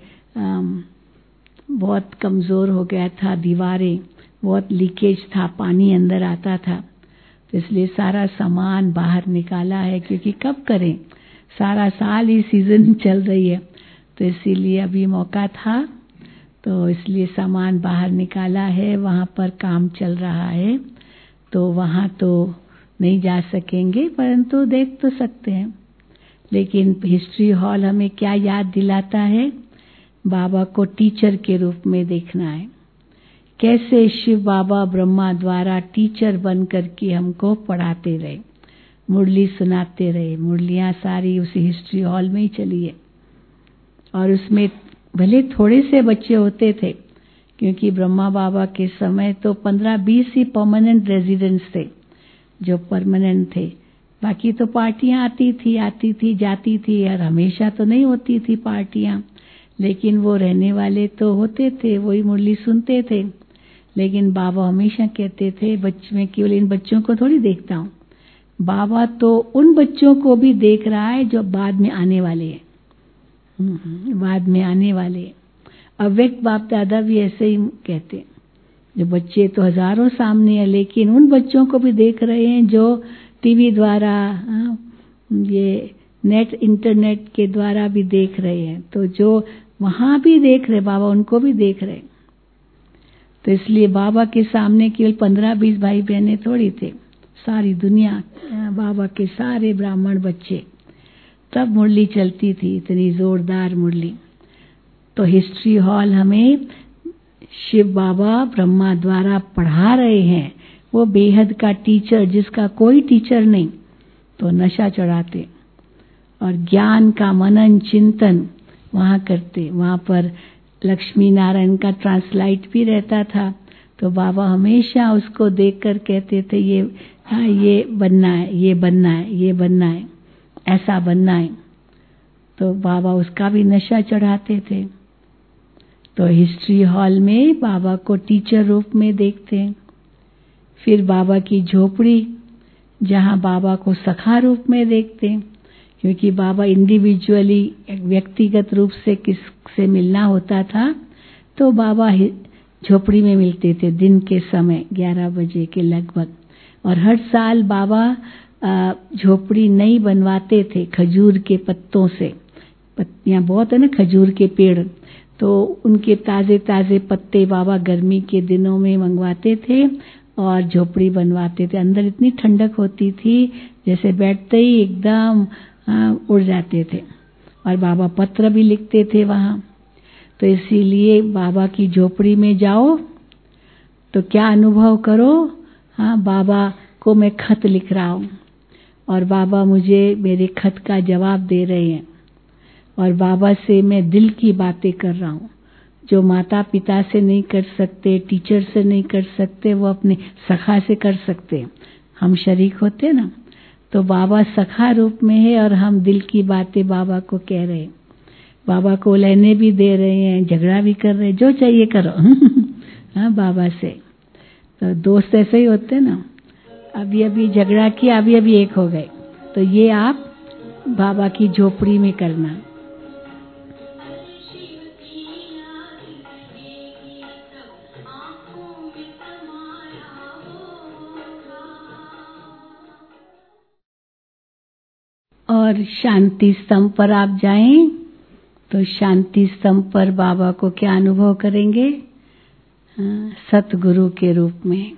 S3: बहुत कमजोर हो गया था, दीवारें, बहुत लीकेज था, पानी अंदर आता था। तो इसलिए सारा सामान बाहर निकाला है, क्योंकि कब करें, सारा साल ही सीजन चल रही है, तो इसीलिए अभी मौका था, तो इसलिए सामान बाहर निकाला है। वहाँ पर काम चल रहा है, तो वहाँ तो नहीं जा सकेंगे, परंतु देख तो सकते हैं। लेकिन हिस्ट्री हॉल हमें क्या याद दिलाता है, बाबा को टीचर के रूप में देखना है। कैसे शिव बाबा ब्रह्मा द्वारा टीचर बन करके हमको पढ़ाते रहे, मुरली सुनाते रहे। मुरलियाँ सारी उसी हिस्ट्री हॉल में ही चली है, और उसमें भले थोड़े से बच्चे होते थे, क्योंकि ब्रह्मा बाबा के समय तो 15-20 ही परमानेंट रेजिडेंट्स थे जो परमानेंट थे। बाकी तो पार्टियां आती थी जाती थी, और हमेशा तो नहीं होती थी पार्टियां, लेकिन वो रहने वाले तो होते थे, वही मुरली सुनते थे। लेकिन बाबा हमेशा कहते थे, मैं केवल इन बच्चों को थोड़ी देखता हूँ, बाबा तो उन बच्चों को भी देख रहा है जो बाद में आने वाले हैं, बाद में आने वाले। अव्यक्त बाप दादा भी ऐसे ही कहते, जो बच्चे तो हजारों सामने हैं, लेकिन उन बच्चों को भी देख रहे हैं जो टीवी द्वारा, ये नेट इंटरनेट के द्वारा भी देख रहे हैं। तो जो वहां भी देख रहे, बाबा उनको भी देख रहे। तो इसलिए बाबा के सामने केवल 15-20 भाई बहनें थोड़ी थे, सारी दुनिया, बाबा के सारे ब्राह्मण बच्चे। तब मुरली चलती थी, इतनी जोरदार मुरली। तो हिस्ट्री हॉल हमें शिव बाबा ब्रह्मा द्वारा पढ़ा रहे हैं, वो बेहद का टीचर जिसका कोई टीचर नहीं, तो नशा चढ़ाते और ज्ञान का मनन चिंतन वहाँ करते। वहाँ पर लक्ष्मी नारायण का ट्रांसलाइट भी रहता था, तो बाबा हमेशा उसको देखकर कहते थे, ये बनना है, ये बनना है, ये बनना है, ऐसा बनना है। तो बाबा उसका भी नशा चढ़ाते थे। तो हिस्ट्री हॉल में बाबा को टीचर रूप में देखते हैं। फिर बाबा की झोपड़ी, जहाँ बाबा को सखा रूप में देखते हैं, क्योंकि बाबा इंडिविजुअली व्यक्तिगत रूप से किससे मिलना होता था, तो बाबा झोपड़ी में मिलते थे दिन के समय 11 बजे के लगभग। और हर साल बाबा झोपड़ी नई बनवाते थे खजूर के पत्तों से। पत्तियां बहुत है ना खजूर के पेड़, तो उनके ताजे ताजे पत्ते बाबा गर्मी के दिनों में मंगवाते थे और झोपड़ी बनवाते थे। अंदर इतनी ठंडक होती थी, जैसे बैठते ही एकदम उड़ जाते थे। और बाबा पत्र भी लिखते थे वहाँ। तो इसीलिए बाबा की झोपड़ी में जाओ तो क्या अनुभव करो, हाँ बाबा को मैं खत लिख रहा हूँ और बाबा मुझे मेरे खत का जवाब दे रहे हैं, और बाबा से मैं दिल की बातें कर रहा हूँ, जो माता पिता से नहीं कर सकते, टीचर से नहीं कर सकते, वो अपने सखा से कर सकते। हम शरीक होते ना, तो बाबा सखा रूप में है और हम दिल की बातें बाबा को कह रहे हैं। बाबा को लेने भी दे रहे हैं, झगड़ा भी कर रहे हैं, जो चाहिए करो हाँ बाबा से। तो दोस्त ऐसे ही होते ना, अभी अभी झगड़ा किया, अभी अभी एक हो गए। तो ये आप बाबा की झोपड़ी में करना। और शांति स्तंभ पर आप जाएं तो शांति स्तंभ पर बाबा को क्या अनुभव करेंगे, सतगुरु के रूप में।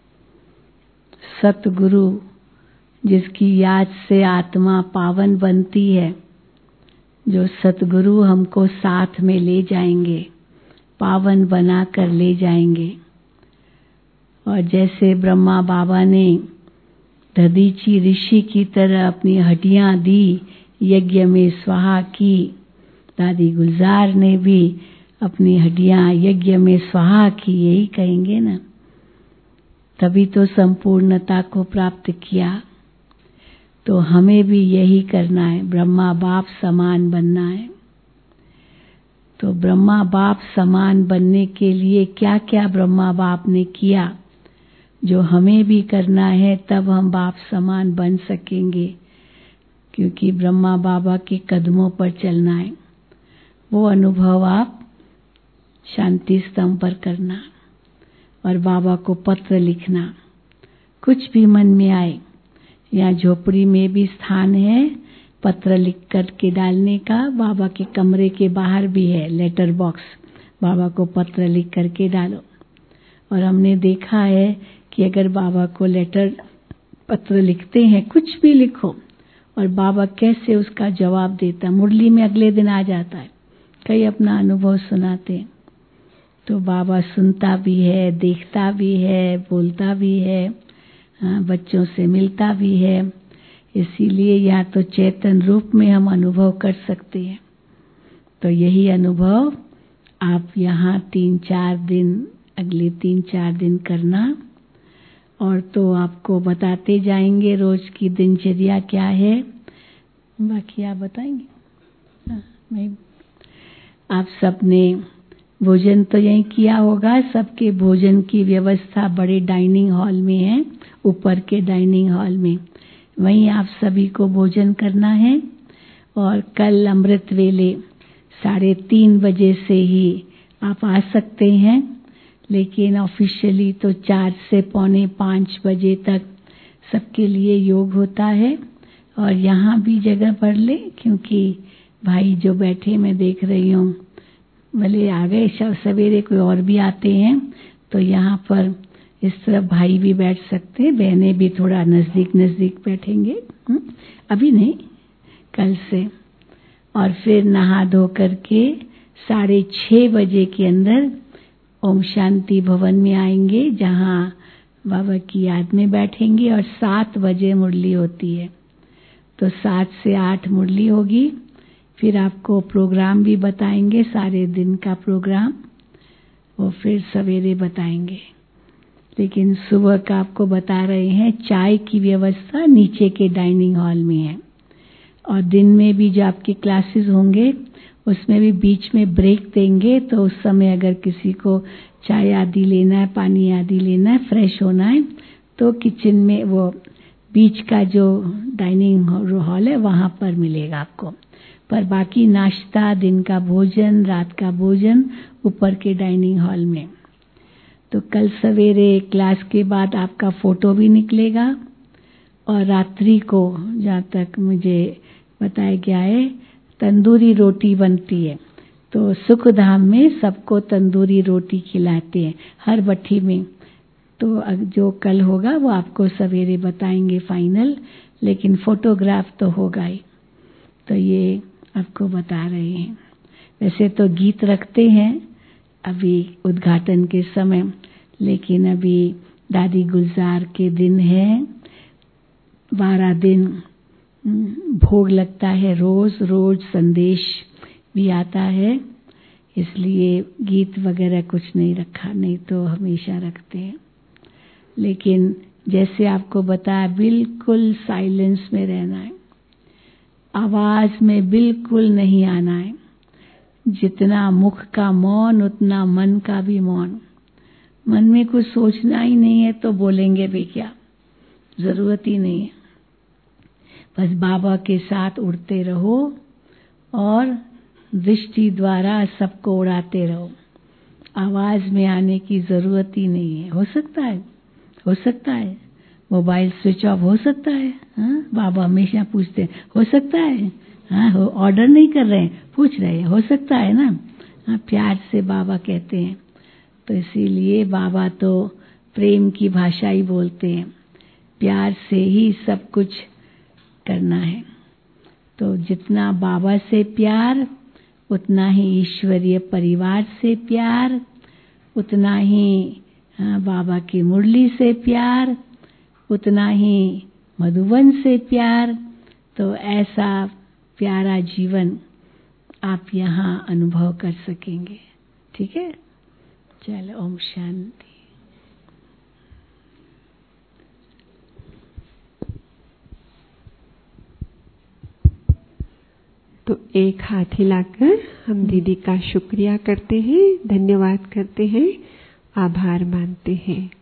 S3: सतगुरु जिसकी याद से आत्मा पावन बनती है, जो सतगुरु हमको साथ में ले जाएंगे, पावन बना कर ले जाएंगे। और जैसे ब्रह्मा बाबा ने दधीची ऋषि की तरह अपनी हड्डियां दी, यज्ञ में स्वाहा की, दादी गुलजार ने भी अपनी हड्डियां यज्ञ में स्वाहा की, यही कहेंगे ना। तभी तो संपूर्णता को प्राप्त किया। तो हमें भी यही करना है, ब्रह्मा बाप समान बनना है। तो ब्रह्मा बाप समान बनने के लिए क्या क्या ब्रह्मा बाप ने किया, जो हमें भी करना है, तब हम बाप समान बन सकेंगे। क्योंकि ब्रह्मा बाबा के कदमों पर चलना है। वो अनुभव आप शांति स्तंभ पर करना और बाबा को पत्र लिखना, कुछ भी मन में आए, या झोपड़ी में भी स्थान है पत्र लिख कर के डालने का, बाबा के कमरे के बाहर भी है लेटर बॉक्स, बाबा को पत्र लिख करके डालो। और हमने देखा है कि अगर बाबा को पत्र लिखते हैं, कुछ भी लिखो, और बाबा कैसे उसका जवाब देता, मुरली में अगले दिन आ जाता है। कई अपना अनुभव सुनाते हैं, तो बाबा सुनता भी है, देखता भी है, बोलता भी है, बच्चों से मिलता भी है। इसीलिए या तो चेतन रूप में हम अनुभव कर सकते हैं। तो यही अनुभव आप यहाँ 3-4 दिन, अगले 3-4 दिन करना, और तो आपको बताते जाएंगे रोज की दिनचर्या क्या है। बाकी आप बताएंगे। आप सबने भोजन तो यही किया होगा। सबके भोजन की व्यवस्था बड़े डाइनिंग हॉल में है, ऊपर के डाइनिंग हॉल में, वहीं आप सभी को भोजन करना है। और कल अमृत वेले 3:30 बजे से ही आप आ सकते हैं, लेकिन ऑफिशियली तो 4 से 4:45 बजे तक सबके लिए योग होता है। और यहाँ भी जगह पड़ ले, क्योंकि भाई जो बैठे मैं देख रही हूँ, भले आ गए सवेरे, कोई और भी आते हैं, तो यहाँ पर इस तरफ भाई भी बैठ सकते हैं, बहनें भी थोड़ा नजदीक बैठेंगे, अभी नहीं, कल से। और फिर नहा धो करके 6:30 बजे के अंदर ओम शांति भवन में आएंगे, जहाँ बाबा की याद में बैठेंगे। और 7 बजे मुरली होती है, तो 7 से 8 मुरली होगी। फिर आपको प्रोग्राम भी बताएंगे, सारे दिन का प्रोग्राम वो फिर सवेरे बताएंगे। लेकिन सुबह का आपको बता रहे हैं, चाय की व्यवस्था नीचे के डाइनिंग हॉल में है। और दिन में भी जो आपके क्लासेस होंगे, उसमें भी बीच में ब्रेक देंगे, तो उस समय अगर किसी को चाय आदि लेना है, पानी आदि लेना है, फ्रेश होना है, तो किचन में वो बीच का जो डाइनिंग हॉल है वहाँ पर मिलेगा आपको। पर बाकी नाश्ता, दिन का भोजन, रात का भोजन ऊपर के डाइनिंग हॉल में। तो कल सवेरे क्लास के बाद आपका फोटो भी निकलेगा। और रात्रि को जहाँ तक मुझे बताया गया है, तंदूरी रोटी बनती है, तो सुखधाम में सबको तंदूरी रोटी खिलाते हैं हर भट्ठी में। तो जो कल होगा वो आपको सवेरे बताएंगे फाइनल, लेकिन फोटोग्राफ तो होगा ही। तो ये आपको बता रहे हैं। वैसे तो गीत रखते हैं अभी उद्घाटन के समय, लेकिन अभी दादी गुलजार के दिन है, 12 दिन भोग लगता है, रोज संदेश भी आता है, इसलिए गीत वगैरह कुछ नहीं रखा, नहीं तो हमेशा रखते हैं। लेकिन जैसे आपको बताया, बिल्कुल साइलेंस में रहना है, आवाज में बिल्कुल नहीं आना है। जितना मुख का मौन, उतना मन का भी मौन। मन में कुछ सोचना ही नहीं है तो बोलेंगे भी क्या, जरूरत ही नहीं है। बस बाबा के साथ उड़ते रहो और दृष्टि द्वारा सबको उड़ाते रहो। आवाज में आने की जरूरत ही नहीं है। हो सकता है मोबाइल स्विच ऑफ हो सकता है। हाँ, बाबा हमेशा पूछते हैं, हो सकता है? हाँ, ऑर्डर नहीं कर रहे हैं, पूछ रहे हैं, हो सकता है ना। हाँ, प्यार से बाबा कहते हैं। तो इसीलिए बाबा तो प्रेम की भाषा ही बोलते हैं, प्यार से ही सब कुछ करना है। तो जितना बाबा से प्यार, उतना ही ईश्वरीय परिवार से प्यार, उतना ही बाबा की मुरली से प्यार, उतना ही मधुबन से प्यार। तो ऐसा प्यारा जीवन आप यहाँ अनुभव कर सकेंगे। ठीक है, चलो, ओम शांति।
S2: तो एक हाथ हिलाकर हम दीदी का शुक्रिया करते हैं, धन्यवाद करते हैं, आभार मानते हैं।